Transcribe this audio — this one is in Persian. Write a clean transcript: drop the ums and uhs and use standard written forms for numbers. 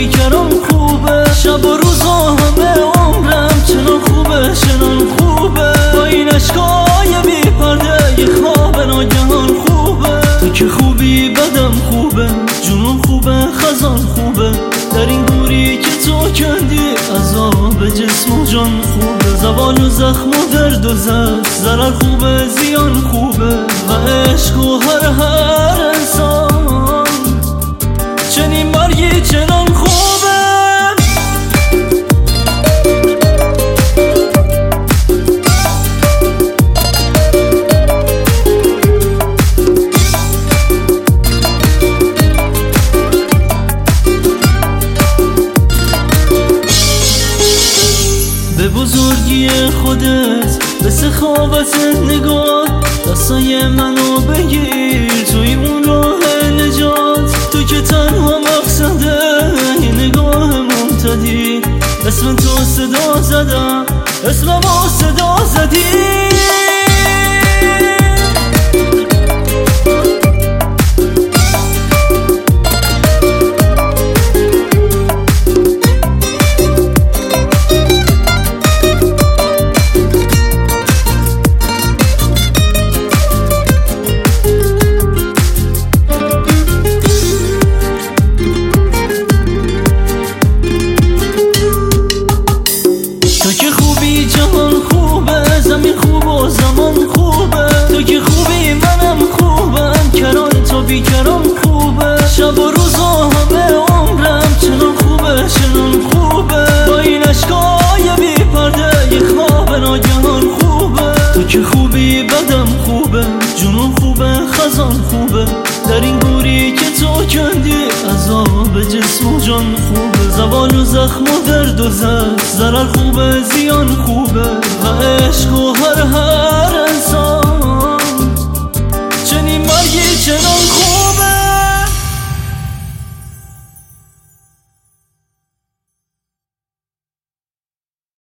بیکران خوبه، شب و روزا همه عمرم چنان خوبه چنان خوبه، با این عشقای بی پرده یه خواب ناگهان خوبه. تو که خوبی بدم خوبه، جنون خوبه خزان خوبه، در این گوری که تو کندی عذاب جسم و جان خوبه. زبان و زخم و درد و زد ضرر خوبه زیان خوبه، و عشق و هر انسان چنین مرگی چنان خوبه. به بزرگی خودت به سخاوت نگاه دستای منو بگیر توی اون راه نجات. تو که تنها مقصده یه نگاه ممتدی، اسم تو صدا زدم اسممو صدا زدی. جهان خوبه، زمین خوب و زمان خوبه، تو که خوبی منم خوبم، کران تو بیکران خوبه، شب و روزا همه عمرم چنان خوبه چنان خوبه، با این عشقای بی پرده یه خواب ناگهان خوبه. تو که خوبی بدم خوبه، جنون خوبه خزان خوبه، در این گوری که تو کندی عذاب جسم و جان خوبه. زبان و زخم و درد و زد ضرر خوبه زیان خوبه، و عشق و هر